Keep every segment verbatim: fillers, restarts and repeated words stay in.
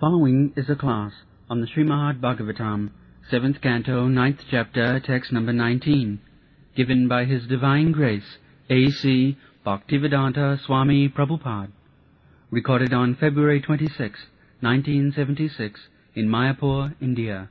Following is a class on the Srimad Bhagavatam, seventh Canto, ninth Chapter, text number nineteen, given by His Divine Grace, A C Bhaktivedanta Swami Prabhupada, recorded on February twenty-sixth, nineteen seventy-six, in Mayapur, India.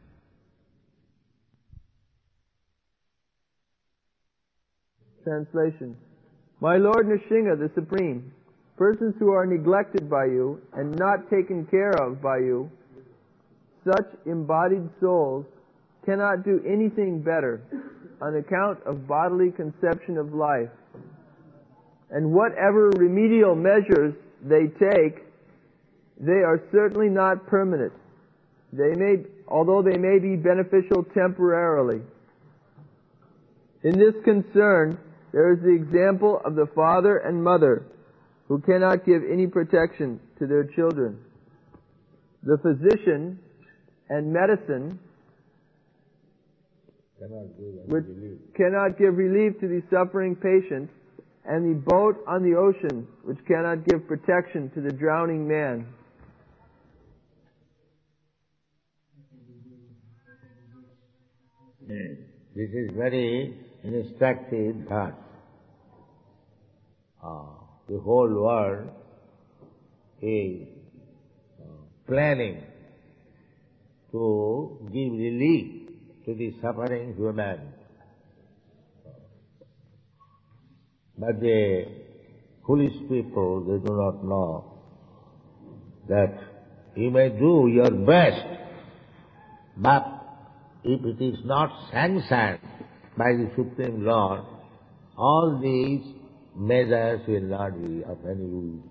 Translation. My Lord Nrsimha, the Supreme, persons who are neglected by you and not taken care of by you, such embodied souls cannot do anything better on account of bodily conception of life. And whatever remedial measures they take, they are certainly not permanent. They may, although they may be beneficial temporarily. In this concern, there is the example of the father and mother who cannot give any protection to their children. The physician and medicine cannot give which relief. cannot give relief to the suffering patient, and the boat on the ocean which cannot give protection to the drowning man. This is very instructive thought. Uh, the whole world is uh, planning to give relief to the suffering human. But the foolish people, they do not know that you may do your best, but if it is not sanctioned by the Supreme Lord, all these measures will not be of any use.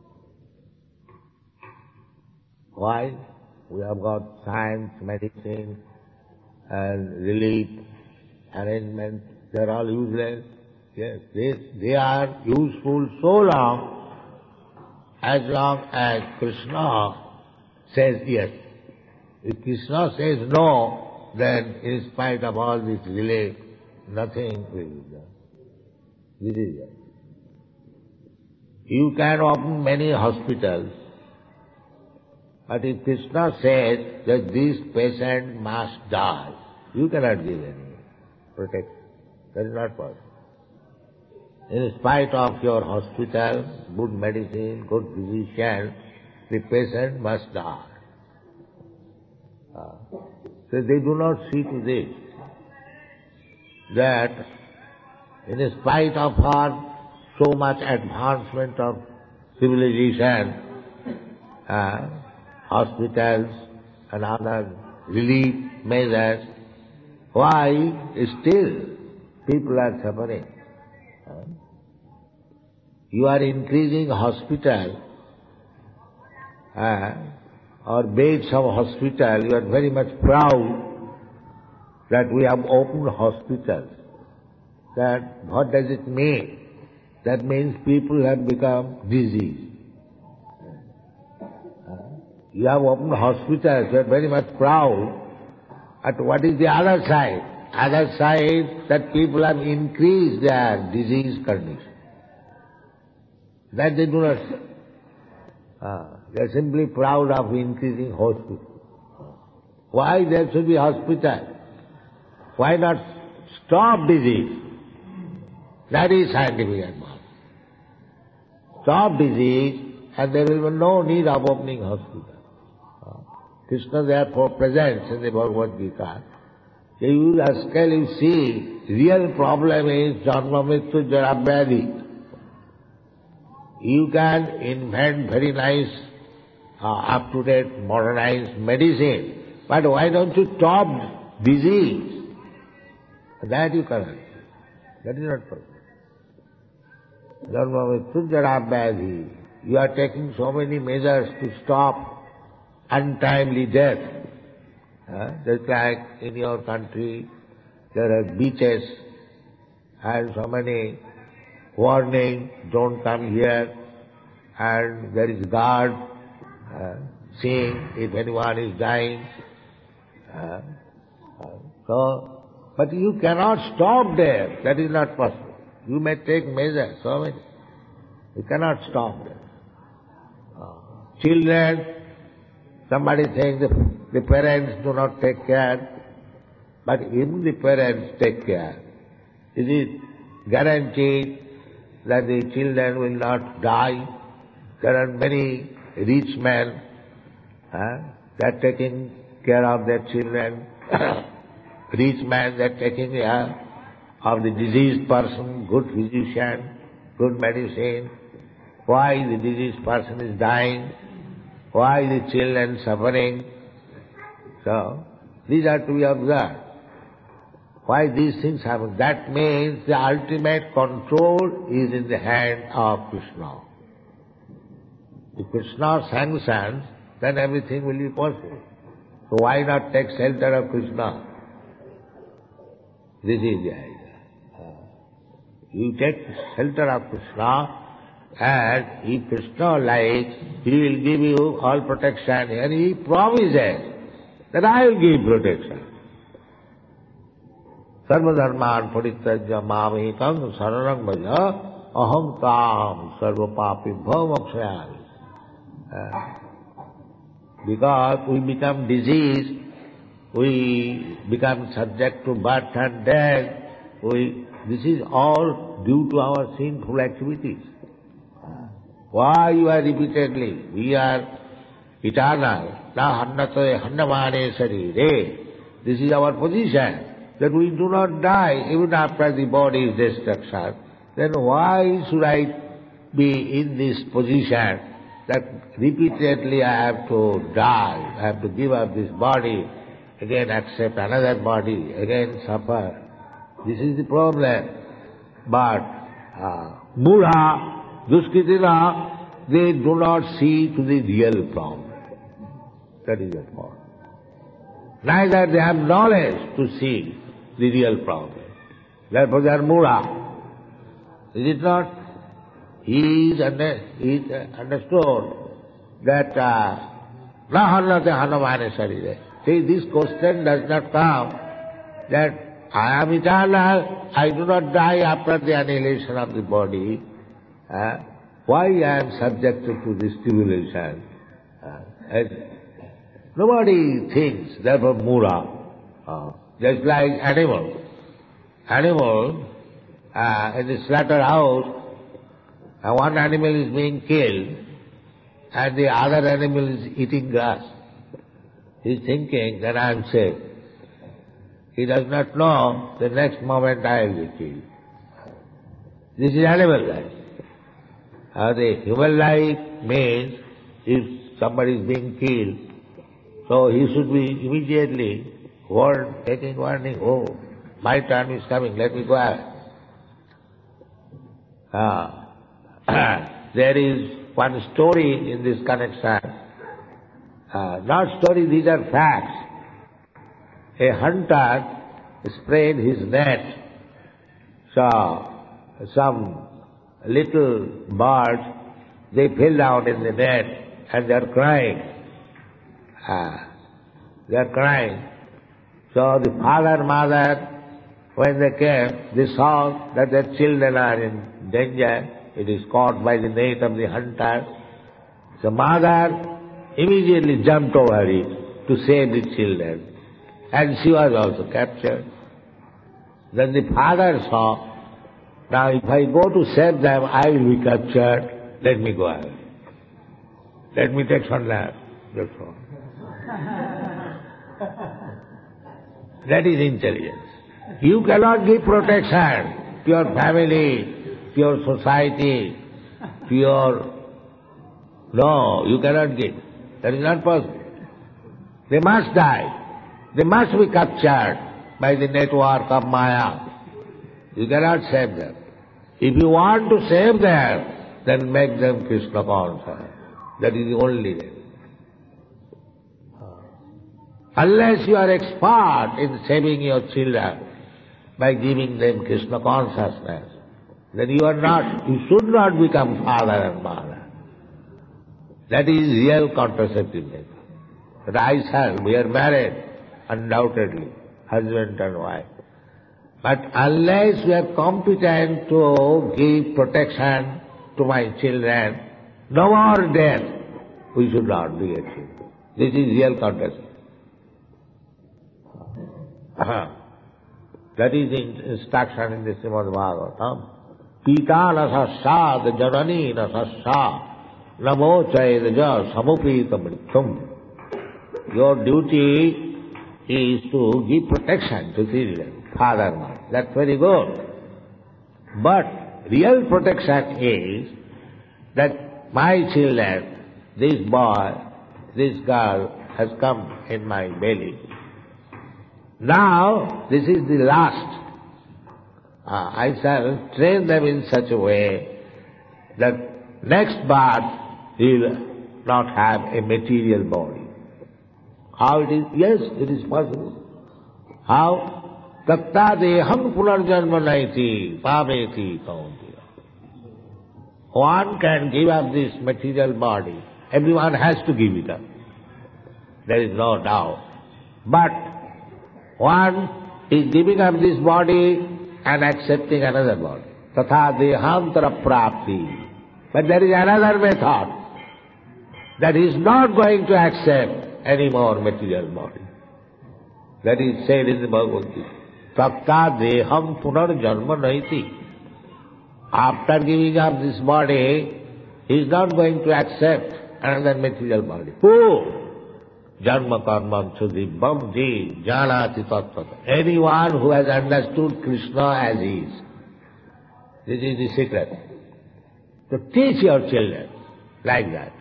Why? We have got science, medicine, and relief, arrangement. They are all useless. Yes, they, they are useful so long as long as Krishna says yes. If Krishna says no, then in spite of all this relief, nothing will be done. This is it. You can open many hospitals, but if Krishna says that this patient must die, you cannot give any protection. That is not possible. In spite of your hospital, good medicine, good physician, the patient must die. Uh, so they do not see to this, that in spite of our so much advancement of civilization, uh, hospitals and other relief measures, why still people are suffering? Uh, you are increasing hospital uh, or beds of hospital, you are very much proud that we have opened hospitals. That what does it mean? That means people have become diseased. You have opened hospitals, you are very much proud. But what is the other side? Other side, that people have increased their disease condition. That they do not see. Uh, they are simply proud of increasing hospitals. Why there should be hospital? Why not stop disease? That is scientific advice. Stop disease and there will be no need of opening hospital. Krishna therefore presents in the Bhagavad Gita, you rascal, you see, real problem is Janma Mrityu Jara Vyadhi. You can invent very nice, uh, up-to-date, modernized medicine, but why don't you stop disease? That you cannot. That is not possible. Janma Mrityu Jara Vyadhi. You are taking so many measures to stop untimely death. Uh, just like in your country, there are beaches and so many warning, don't come here, and there is guard uh, seeing if anyone is dying. Uh, uh, so, but you cannot stop there. That is not possible. You may take measures, so many. You cannot stop there. Uh, children Somebody saying the, the parents do not take care, but if the parents take care, is it guaranteed that the children will not die? There are many rich men, huh? They are taking care of their children. Rich men, they are taking care of the diseased person, good physician, good medicine. Why the diseased person is dying? Why the children suffering? So, these are to be observed. Why these things happen? That means the ultimate control is in the hand of Krishna. If Krishna sanctions, then everything will be possible. So why not take shelter of Krishna? This is the idea. You take shelter of Krishna, and if Krishna likes, he will give you all protection, and he promises that I will give protection. Sarva dharman parityajya mamekam saranam bhaja aham tam sarva papibhyo mokshayami. Because we become diseased, we become subject to birth and death, we, this is all due to our sinful activities. Why you are repeatedly, we are eternal, na hannate hannamane sarire. This is our position, that we do not die even after the body's destruction. Then why should I be in this position that repeatedly I have to die, I have to give up this body, again accept another body, again suffer? This is the problem. But uh, Mudha, Duskritina, they do not see to the real problem. That is the point. Neither they have knowledge to see the real problem. Therefore they are Mudha. Is it not? He is, under, he is understood that na hannate hannamane sarire. See, this question does not come that I am eternal, I do not die after the annihilation of the body. Uh, why I am subjected to this tribulation? Uh, nobody thinks, therefore Mura. Uh, just like animal. Animal, uh, in the slaughterhouse, uh, one animal is being killed and the other animal is eating grass. He is thinking that I am safe. He does not know the next moment I will be killed. This is animal life. Uh, the human life means if somebody is being killed, so he should be immediately warned, taking warning, oh, my time is coming, let me go ahead. Uh, there is one story in this connection. Uh, not story, these are facts. A hunter spread his net, so some little birds, they fell down in the net and they are crying. Uh, they are crying. So the father, mother, when they came, they saw that their children are in danger. It is caught by the net of the hunter. So mother immediately jumped over it to save the children. And she was also captured. Then the father saw, now if I go to save them, I will be captured. Let me go ahead. Let me take some land. That's all. That is intelligence. You cannot give protection to your family, to your society, to your... No, you cannot give. That is not possible. They must die. They must be captured by the network of Maya. You cannot save them. If you want to save them, then make them Krishna conscious. That is the only way. Unless you are expert in saving your children by giving them Krishna consciousness, then you are not, you should not become father and mother. That is real contraceptive method. But I shall, we are married, undoubtedly, husband and wife. But unless we are competent to give protection to my children, no more death, we should not be achieved. This is real consciousness. That is the instruction in the Srimad Bhagavatam. Pita nasasad janani nasasad namo chayadaja samupita mritum. Your duty is to give protection to children, father, mother. That's very good. But real protection is that my children, this boy, this girl has come in my belly. Now, this is the last. Uh, I shall train them in such a way that next birth he will not have a material body. How it is? Yes, it is possible. How? Tatta deham punarjanma naiti pameti kauntiya. One can give up this material body. Everyone has to give it up. There is no doubt. But one is giving up this body and accepting another body. Tatha dehantara prapti. But there is another method that he is not going to accept any more material body. That is said in the Bhagavad Gita. Takta deham punarjanma naiti. After giving up this body, he is not going to accept another material body. Who? Janma karmam sudibham ji janati tattvata. Anyone who has understood Krishna as he is. This is the secret. To teach your children like that.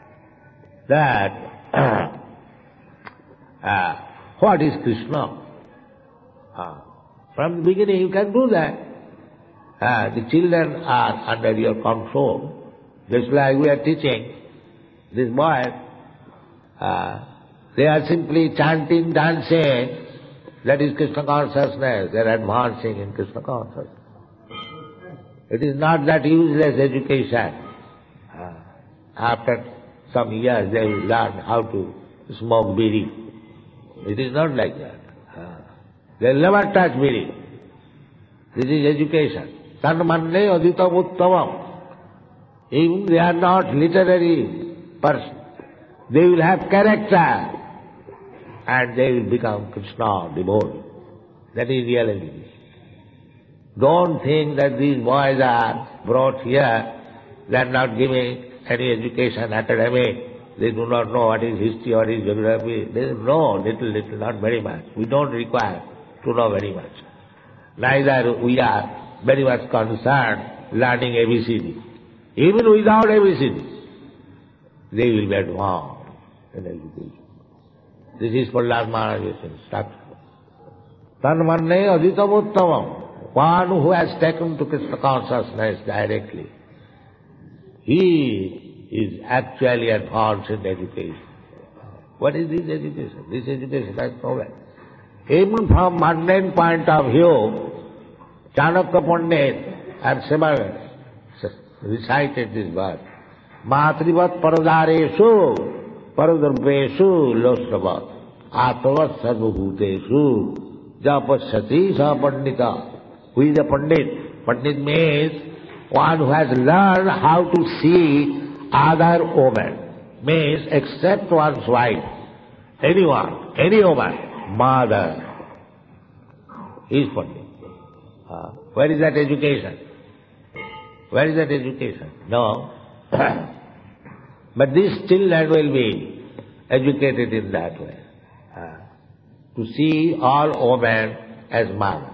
That uh, what is Krishna? Uh, from the beginning you can do that. Uh, the children are under your control. Just like we are teaching this boy, uh, they are simply chanting, dancing. That is Krishna consciousness. They are advancing in Krishna consciousness. It is not that useless education. Uh, after some years they will learn how to smoke bidi. It is not like that. Uh, they will never touch bidi. This is education. Tanmanne aditam uttavam. Even they are not literary person. They will have character and they will become Krishna devotee. That is real education. Don't think that these boys are brought here, they are not giving any education, academic. They do not know what is history, what is geography. They know little, little, not very much. We don't require to know very much. Neither we are very much concerned learning A B C D. Even without A B C D, they will be advanced in education. This is Prahlad Maharaj's instruction. Tanmanne aditam uttavam. One who has taken to Krishna consciousness directly, he is actually advanced in education. What is this education? This education has no value. Even from mundane point of view, Chanakya Pandit and Siva recited this verse. Matrivat paradareshu paradarbeshu losravat atavat sarvabhuteshu japasati sa pandita. Who is a Pandit? Pandit means one who has learned how to see other women. Means except one's wife. Anyone, any woman, mother, is Pandit. Uh, where is that education? Where is that education? No. But these children will be educated in that way. Uh, to see all women as mothers.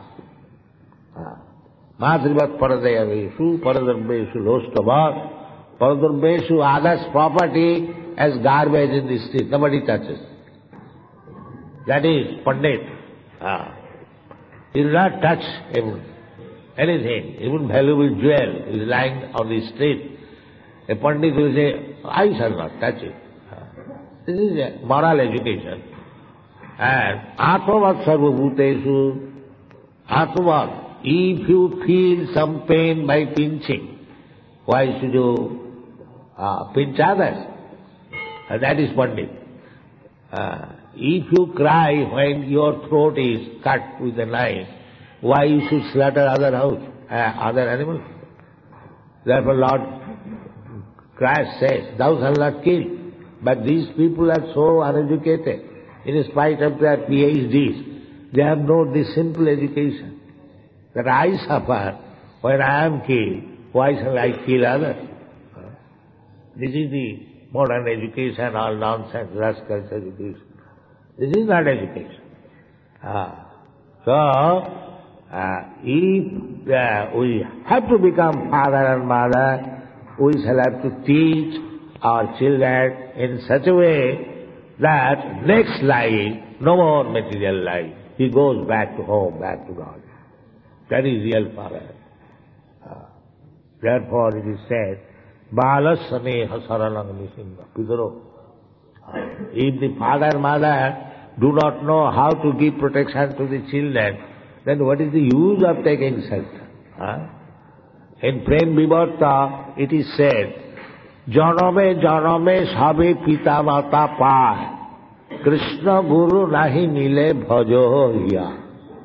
Matrivat paradayaveshu, paradarbeshu lostavat, paradarbeshu, others' property as garbage in the street. Nobody touches. That is Pandit. Ah. He will not touch even anything, even valuable jewel is lying on the street. A Pandit will say, I shall not touch it. Ah. This is a moral education. And Atmavat sarvabhuteshu, Atmavat. If you feel some pain by pinching, why should you uh, pinch others? Uh, that is Pandit. Uh, if you cry when your throat is cut with a knife, why you should slaughter other house, uh, other animals? Therefore Lord Christ says, thou shalt not kill. But these people are so uneducated, in spite of their P H Ds. They have no this simple education. That I suffer when I am killed, why shall I kill others? This is the modern education, all nonsense, rascals education. This is not education. Ah. So, uh, if uh, we have to become father and mother, we shall have to teach our children in such a way that next life, no more material life, he goes back to home, back to God. That is real father. Uh, therefore it is said, Balasaneha saranam nisinga pidaro. If the father and mother do not know how to give protection to the children, then what is the use of taking shelter? Huh? In Prem Vivarta, it is said, Janame janame sabhe pita mata paay, Krishna guru nahi mile bhajo hiya.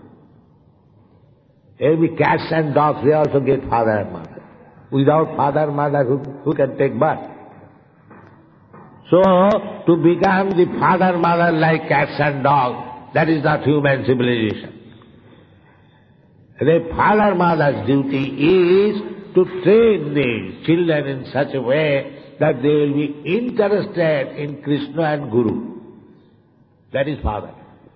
Every cats and dogs, they also get father and mother. Without father and mother, who, who can take birth? So, to become the father and mother like cats and dogs, that is not human civilization. The father and mother's duty is to train the children in such a way that they will be interested in Krishna and Guru. That is father.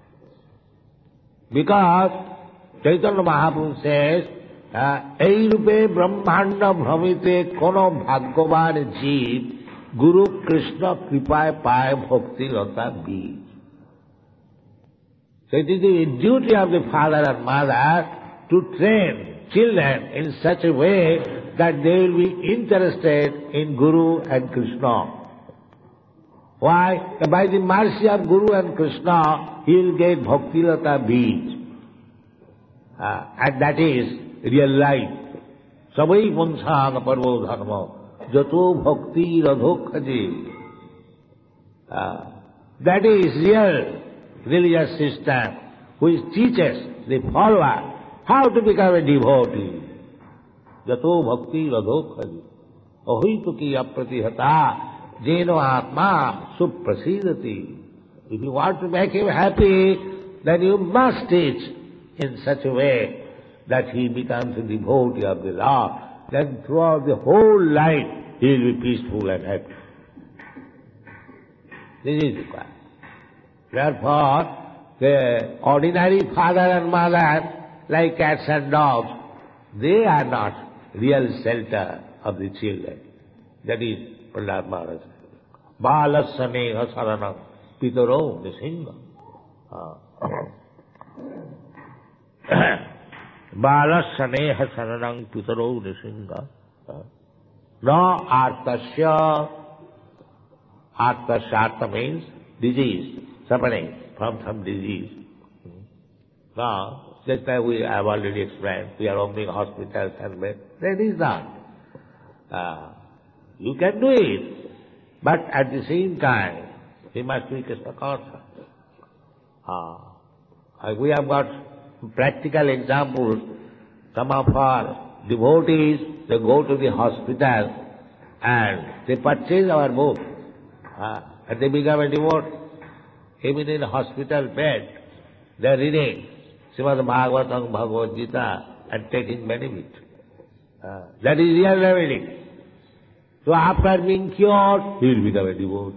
Because Chaitanya Mahaprabhu says, Ei rupe brahmanda bhramite kono bhagyavan jeev Guru Krishna kripaye paye bhakti lata bij. So it is the duty of the father and mother to train children in such a way that they will be interested in Guru and Krishna. Why? By the mercy of Guru and Krishna, he will get bhakti lata bij. Uh, and that is real life. Sabai punsana parvo dharma, jato bhakti radhokhaji. That is real religious system which teaches the follower how to become a devotee. Jato bhakti radhokhaji. Ahoituki apratihata jeno atma suprasidati. If you want to make him happy, then you must teach in such a way that he becomes a devotee of the Lord. Then throughout the whole life he will be peaceful and happy. This is required. Therefore, the ordinary father and mother, like cats and dogs, they are not real shelter of the children. That is Prahlad Maharaj. Balasaneha saranam pitaro nisinga. Balasaneha saranam pitaro nisinga. No artasya. Artasya, arta means disease, suffering from some disease. Now, just like we have already explained, we are opening hospitals and beds. That is not. Uh, you can do it, but at the same time, we must be Krishna conscious. Uh, we have got practical examples. Some of our devotees, they go to the hospital and they purchase our book. Uh, and they become a devotee. Even in a hospital bed, they are reading Srimad Bhagavatam, Bhagavad Gita and taking benefit. Uh, that is real remedy. So after being cured, he will become a devotee.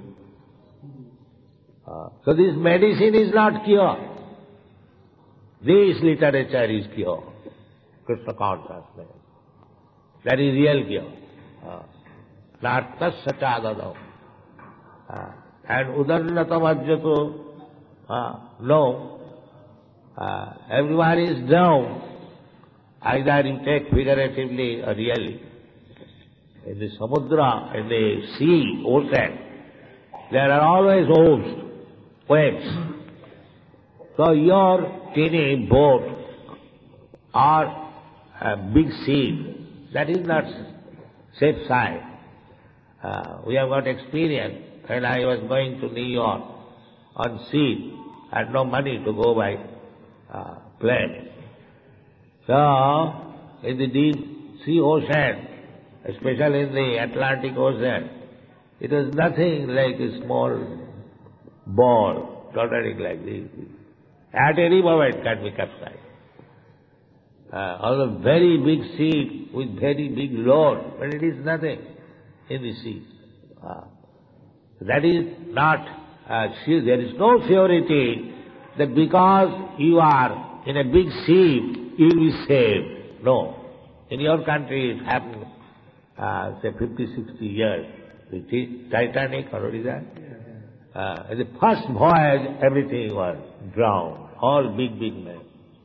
Uh, so this medicine is not cure. This literature is cure. Krishna consciousness. That is real cure. Nartasya chadadam. And udarnatam ajyato. No. Uh, everyone is down. Either you take figuratively or really. In the samudra, in the sea, ocean, there are always waves, waves. So your tiny boat or a big sea, that is not safe side. Uh, we have got experience. When I was going to New York on sea, I had no money to go by uh, plane. So, in the deep sea ocean, especially in the Atlantic Ocean, It was nothing like a small ball tottering like this. At any moment can be capsized. Uh, or a very big ship with very big load, but it is nothing in the sea. Uh, that is not, uh, there is no surety that because you are in a big ship, you will be saved. No. In your country it happened, uh, say fifty, sixty years. The Titanic, or what is that? Uh, in the first voyage, everything was drowned. All big, big men.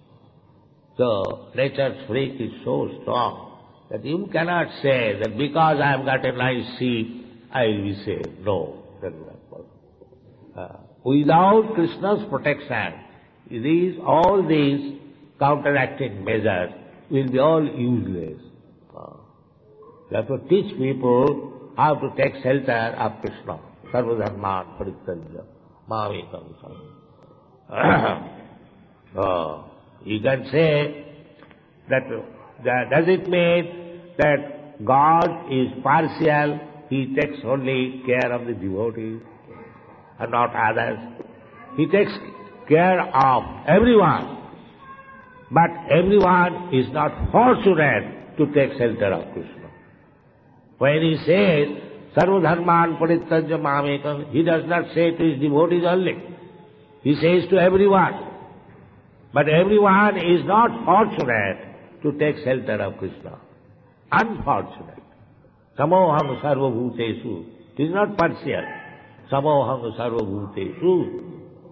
So, nature's freak is so strong that you cannot say that because I have got a nice ship, I will be saved. No, that is not possible. Uh, without Krishna's protection, these, all these counteracting measures will be all useless. Uh, you have to teach people how to take shelter of Krishna. Sarvadharman parityaja mamekam saranam. uh, You can say that, that does it mean that God is partial, He takes only care of the devotees and not others? He takes care of everyone, but everyone is not fortunate to take shelter of Krishna. When He says, Sarvadharman parityaja mamekam, He does not say to His devotees only. He says to everyone. But everyone is not fortunate to take shelter of Krishna. Unfortunate. Samoham sarvabhutesu. It is not partial. Samoham sarvabhutesu.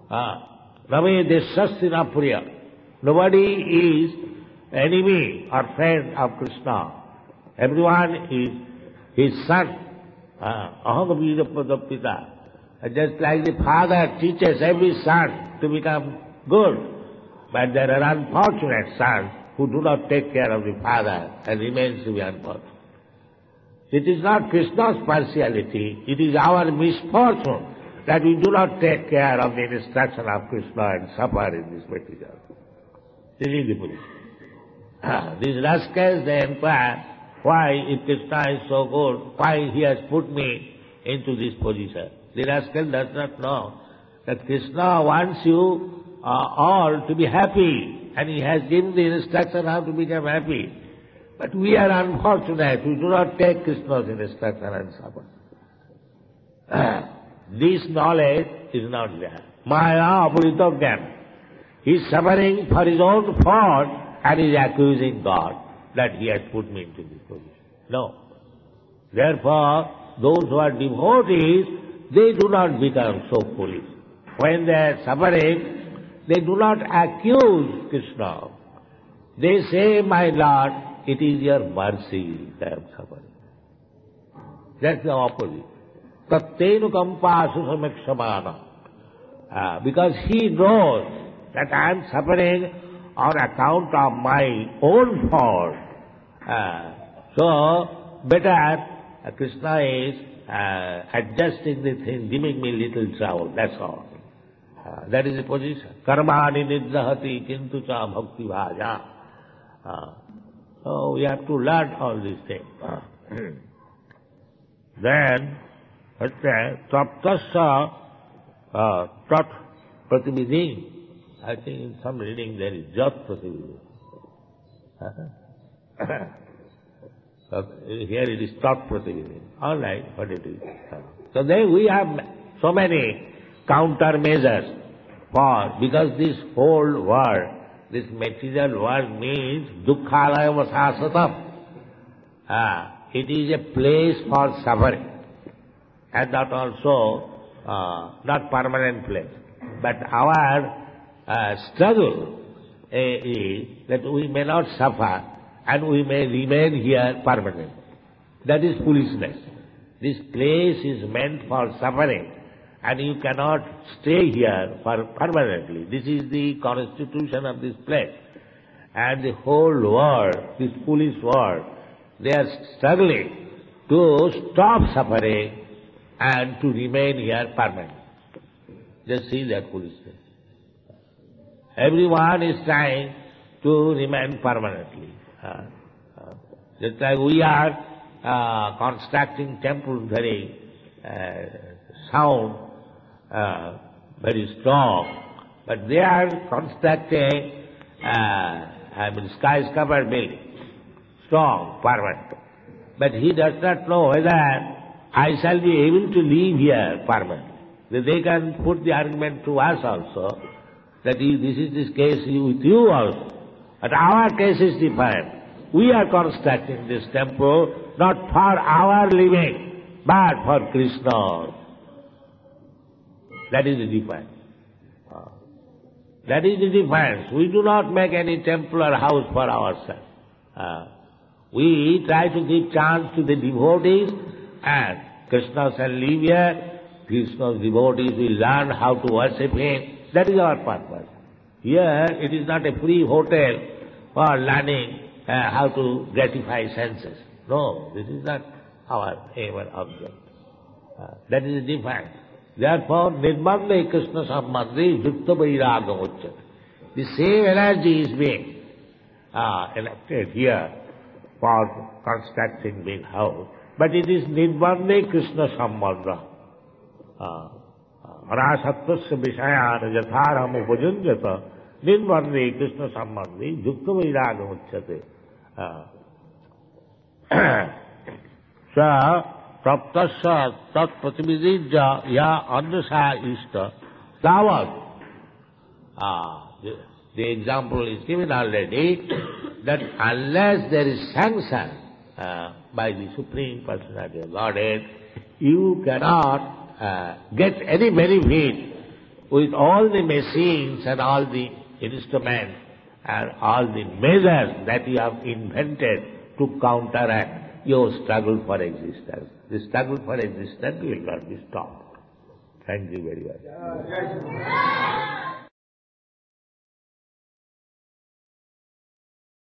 Name deshastina priya. Nobody is enemy or friend of Krishna. Everyone is his son. Aham vidapadappita. Just like the father teaches every son to become good. But there are unfortunate sons who do not take care of the father and remains to be unfortunate. It is not Krishna's partiality, it is our misfortune that we do not take care of the instruction of Krishna and suffer in this material. This is the position. These rascals, they inquire, why, if Krishna is so good, why He has put me into this position? The rascal does not know that Krishna wants you Uh, all to be happy, and He has given the instruction how to become happy. But we are unfortunate, we do not take Krishna's instruction and suffer. This knowledge is not there. Maya apuritogyan. He is suffering for his own fault and is accusing God that He has put me into this position. No. Therefore, those who are devotees, they do not become so foolish. When they are suffering, they do not accuse Krishna. They say, my Lord, it is your mercy that I am suffering. That's the opposite. Tattenu kampasu samikshamana. Because he knows that I am suffering on account of my own fault. Uh, so, better uh, Krishna is uh, adjusting the thing, giving me little trouble, that's all. Uh, that is the position. Karmani nidhahati kintu cha bhakti bhaja. Uh, so we have to learn all these things. Uh, then, let's say, taptasya uh, tat pratividhi. I think in some reading there is jat pratividhi. Uh, here it is tat pratividhi. All right, what it is. Uh, so then we have so many countermeasures for, because this whole world, this material world means dukkhalaya vasasatam. Ah, it is a place for suffering, and that also uh, not permanent place. But our uh, struggle uh, is that we may not suffer and we may remain here permanently. That is foolishness. This place is meant for suffering, and you cannot stay here for permanently. This is the constitution of this place. And the whole world, this foolish world, they are struggling to stop suffering and to remain here permanently. Just see that foolishness. Everyone is trying to remain permanently. Uh, uh, just like we are uh, constructing temples very uh, sound uh, very strong, but they are constructing, uh, I mean, skyscraper building, strong, permanent. But he does not know whether I shall be able to live here permanently. They can put the argument to us also, that if this is this case with you also. But our case is different. We are constructing this temple not for our living, but for Krishna. That is the difference. Uh, that is the difference. We do not make any temple or house for ourselves. Uh, we try to give chance to the devotees, and Krishna shall live here. Krishna's devotees will learn how to worship him. That is our purpose. Here it is not a free hotel for learning uh, how to gratify senses. No, this is not our aim and object. Uh, that is the difference. Therefore, Nirmande Krishna Sambandhi Yukta Vairagam Uchyate. The same energy is being uh, elected here for constructing big house. But it is Nirmande Krishna Sambandha. Anasattasya Vishayana Yatharam Upajunjata Nirmande Krishna Sambandhi Yukta Vairagam Uchyate. Sa Praptasya Tat Pratividija Ya Andasa Ishta Tavat. Ah, the, the example is given already that unless there is sanction uh, by the Supreme Personality of Godhead, you cannot uh, get any benefit with all the machines and all the instruments and all the measures that you have invented to counteract your struggle for existence. The struggle for existence will not be stopped. Thank you very much.